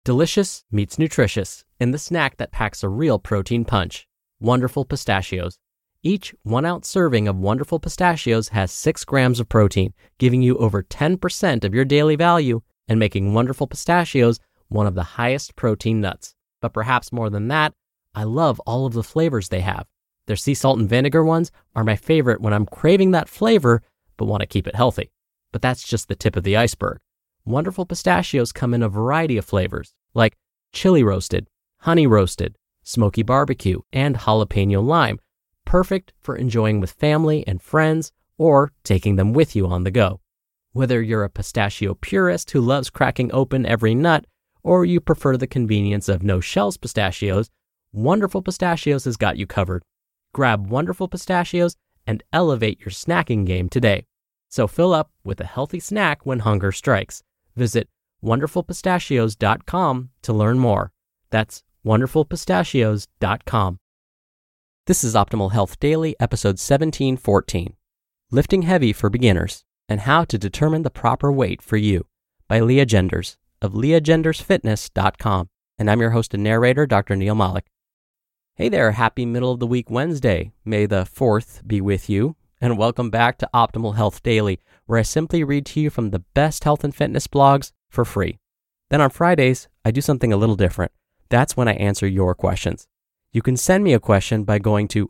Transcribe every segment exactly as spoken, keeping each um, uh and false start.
Delicious meets nutritious in the snack that packs a real protein punch. Wonderful Pistachios. Each one-ounce serving of Wonderful Pistachios has six grams of protein, giving you over ten percent of your daily value and making Wonderful Pistachios one of the highest protein nuts. But perhaps more than that, I love all of the flavors they have. Their sea salt and vinegar ones are my favorite when I'm craving that flavor but want to keep it healthy. But that's just the tip of the iceberg. Wonderful Pistachios come in a variety of flavors, like chili roasted, honey roasted, smoky barbecue, and jalapeno lime, perfect for enjoying with family and friends or taking them with you on the go. Whether you're a pistachio purist who loves cracking open every nut, or you prefer the convenience of no-shells pistachios, Wonderful Pistachios has got you covered. Grab Wonderful Pistachios and elevate your snacking game today. So fill up with a healthy snack when hunger strikes. Visit wonderful pistachios dot com to learn more. That's wonderful pistachios dot com. This is Optimal Health Daily, episode seventeen fourteen, Lifting Heavy for Beginners and How to Determine the Proper Weight for You by Leah Genders of leah genders fitness dot com. And I'm your host and narrator, Doctor Neil Malik. Hey there, happy middle of the week Wednesday. May the fourth be with you. And welcome back to Optimal Health Daily, where I simply read to you from the best health and fitness blogs for free. Then on Fridays, I do something a little different. That's when I answer your questions. You can send me a question by going to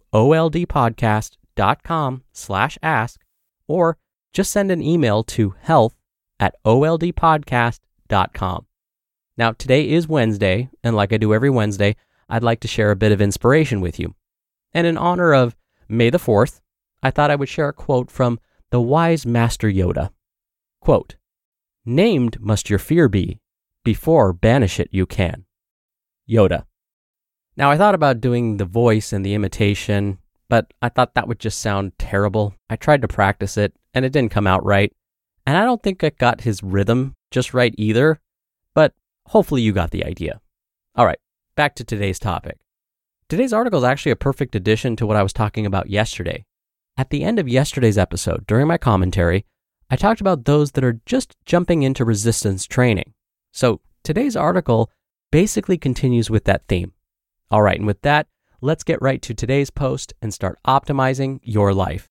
oldpodcast.com slash ask, or just send an email to health at oldpodcast dot com. Now, today is Wednesday, and like I do every Wednesday, I'd like to share a bit of inspiration with you. And in honor of May the fourth, I thought I would share a quote from the wise Master Yoda. Quote, "Named must your fear be, before banish it you can." Yoda. Now, I thought about doing the voice and the imitation, but I thought that would just sound terrible. I tried to practice it, and it didn't come out right. And I don't think I got his rhythm just right either, but hopefully you got the idea. All right, back to today's topic. Today's article is actually a perfect addition to what I was talking about yesterday. At the end of yesterday's episode, during my commentary, I talked about those that are just jumping into resistance training. So today's article basically continues with that theme. All right, and with that, let's get right to today's post and start optimizing your life.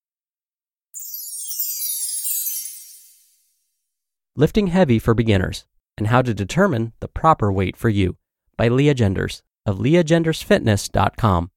Lifting Heavy for Beginners and How to Determine the Proper Weight for You by Leah Genders of leah genders fitness dot com.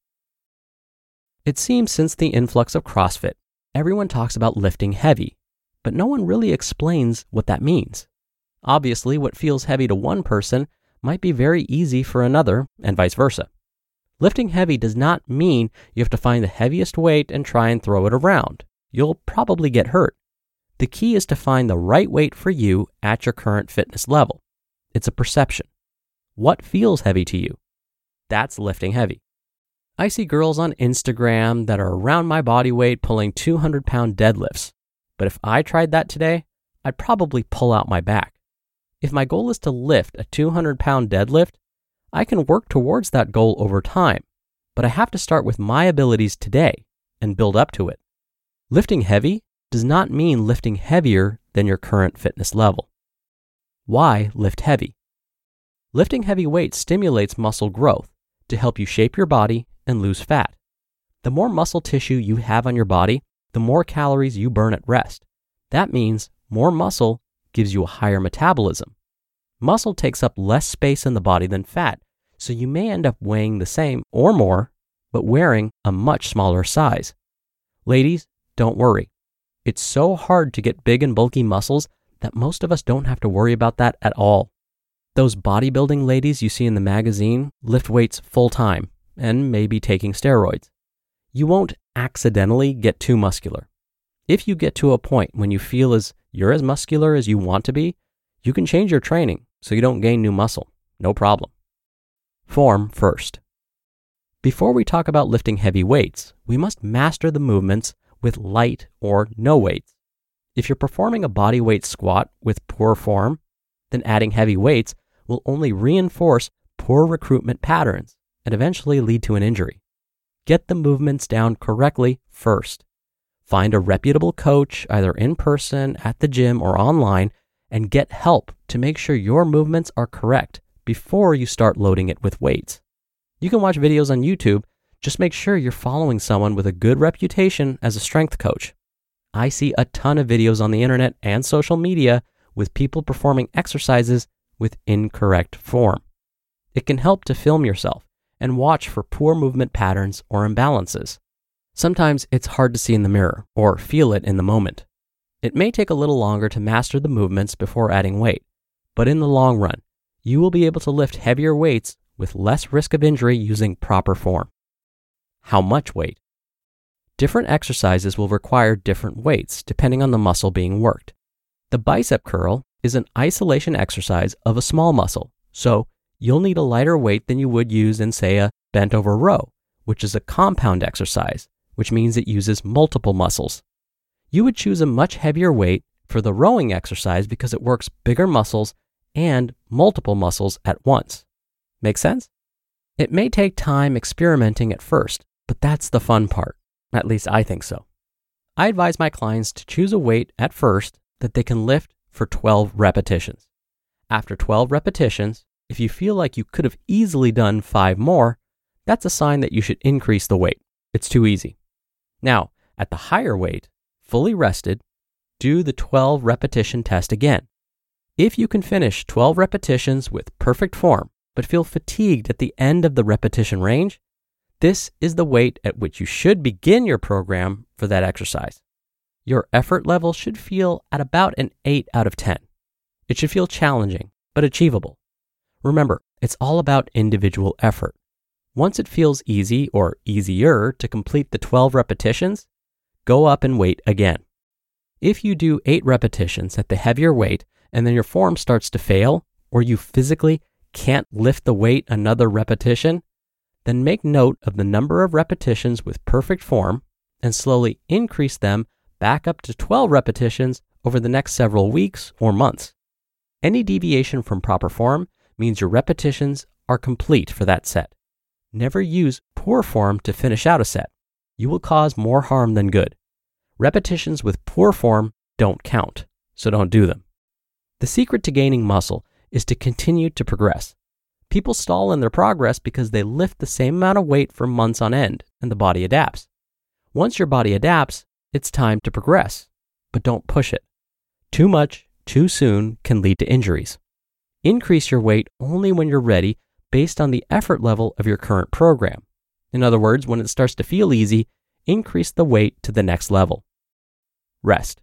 It seems since the influx of CrossFit, everyone talks about lifting heavy, but no one really explains what that means. Obviously, what feels heavy to one person might be very easy for another, and vice versa. Lifting heavy does not mean you have to find the heaviest weight and try and throw it around. You'll probably get hurt. The key is to find the right weight for you at your current fitness level. It's a perception. What feels heavy to you? That's lifting heavy. I see girls on Instagram that are around my body weight pulling two hundred pound deadlifts. But if I tried that today, I'd probably pull out my back. If my goal is to lift a two hundred pound deadlift, I can work towards that goal over time, but I have to start with my abilities today and build up to it. Lifting heavy does not mean lifting heavier than your current fitness level. Why lift heavy? Lifting heavy weights stimulates muscle growth to help you shape your body and lose fat. The more muscle tissue you have on your body, the more calories you burn at rest. That means more muscle gives you a higher metabolism. Muscle takes up less space in the body than fat, so you may end up weighing the same or more, but wearing a much smaller size. Ladies, don't worry. It's so hard to get big and bulky muscles that most of us don't have to worry about that at all. Those bodybuilding ladies you see in the magazine lift weights full time and may be taking steroids. You won't accidentally get too muscular. If you get to a point when you feel as you're as muscular as you want to be, you can change your training so you don't gain new muscle. No problem. Form first. Before we talk about lifting heavy weights, we must master the movements with light or no weights. If you're performing a body weight squat with poor form, then adding heavy weights will only reinforce poor recruitment patterns and eventually lead to an injury. Get the movements down correctly first. Find a reputable coach, either in person, at the gym, or online, and get help to make sure your movements are correct before you start loading it with weights. You can watch videos on YouTube, just make sure you're following someone with a good reputation as a strength coach. I see a ton of videos on the internet and social media with people performing exercises with incorrect form. It can help to film yourself and watch for poor movement patterns or imbalances. Sometimes it's hard to see in the mirror or feel it in the moment. It may take a little longer to master the movements before adding weight, but in the long run, you will be able to lift heavier weights with less risk of injury using proper form. How much weight? Different exercises will require different weights depending on the muscle being worked. The bicep curl is an isolation exercise of a small muscle, so you'll need a lighter weight than you would use in, say, a bent over row, which is a compound exercise, which means it uses multiple muscles. You would choose a much heavier weight for the rowing exercise because it works bigger muscles and multiple muscles at once. Make sense? It may take time experimenting at first, but that's the fun part. At least I think so. I advise my clients to choose a weight at first that they can lift for twelve repetitions. After twelve repetitions, if you feel like you could have easily done five more, that's a sign that you should increase the weight. It's too easy. Now, at the higher weight, fully rested, do the twelve repetition test again. If you can finish twelve repetitions with perfect form, but feel fatigued at the end of the repetition range, this is the weight at which you should begin your program for that exercise. Your effort level should feel at about an eight out of ten. It should feel challenging, but achievable. Remember, it's all about individual effort. Once it feels easy or easier to complete the twelve repetitions, go up and weight again. If you do eight repetitions at the heavier weight and then your form starts to fail, or you physically can't lift the weight another repetition, then make note of the number of repetitions with perfect form and slowly increase them back up to twelve repetitions over the next several weeks or months. Any deviation from proper form means your repetitions are complete for that set. Never use poor form to finish out a set. You will cause more harm than good. Repetitions with poor form don't count, so don't do them. The secret to gaining muscle is to continue to progress. People stall in their progress because they lift the same amount of weight for months on end, and the body adapts. Once your body adapts, it's time to progress, but don't push it. Too much, too soon can lead to injuries. Increase your weight only when you're ready based on the effort level of your current program. In other words, when it starts to feel easy, increase the weight to the next level. Rest.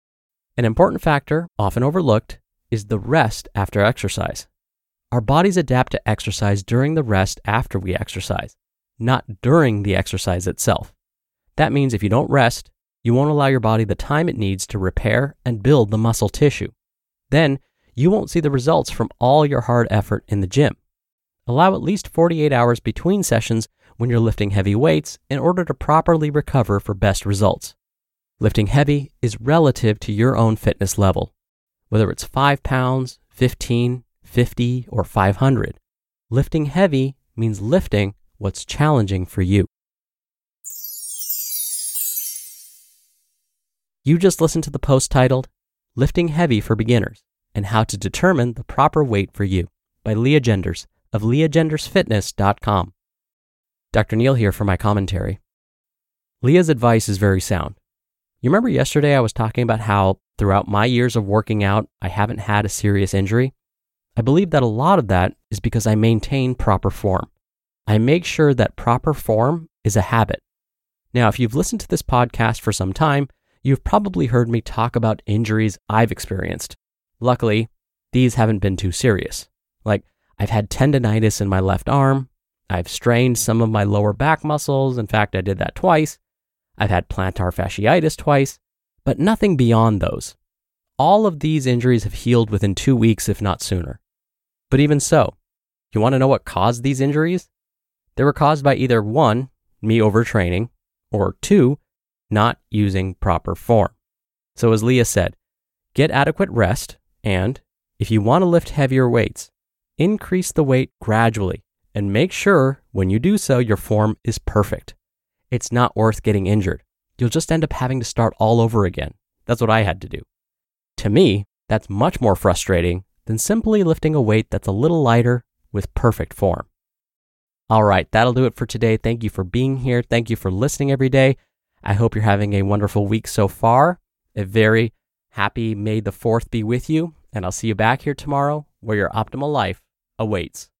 An important factor, often overlooked, is the rest after exercise. Our bodies adapt to exercise during the rest after we exercise, not during the exercise itself. That means if you don't rest, you won't allow your body the time it needs to repair and build the muscle tissue. Then, you won't see the results from all your hard effort in the gym. Allow at least forty-eight hours between sessions when you're lifting heavy weights in order to properly recover for best results. Lifting heavy is relative to your own fitness level. Whether it's five pounds, fifteen, fifty, or five hundred, lifting heavy means lifting what's challenging for you. You just listened to the post titled, Lifting Heavy for Beginners and How to Determine the Proper Weight for You by Leah Genders of leah genders fitness dot com. Doctor Neal here for my commentary. Leah's advice is very sound. You remember yesterday I was talking about how throughout my years of working out, I haven't had a serious injury? I believe that a lot of that is because I maintain proper form. I make sure that proper form is a habit. Now, if you've listened to this podcast for some time, you've probably heard me talk about injuries I've experienced. Luckily, these haven't been too serious. Like, I've had tendonitis in my left arm. I've strained some of my lower back muscles. In fact, I did that twice. I've had plantar fasciitis twice, but nothing beyond those. All of these injuries have healed within two weeks, if not sooner. But even so, you want to know what caused these injuries? They were caused by either one, me overtraining, or two, not using proper form. So as Leah said, get adequate rest, and if you want to lift heavier weights, increase the weight gradually and make sure when you do so, your form is perfect. It's not worth getting injured. You'll just end up having to start all over again. That's what I had to do. To me, that's much more frustrating than simply lifting a weight that's a little lighter with perfect form. All right, that'll do it for today. Thank you for being here. Thank you for listening every day. I hope you're having a wonderful week so far. A very happy May the fourth be with you, and I'll see you back here tomorrow where your optimal life awaits.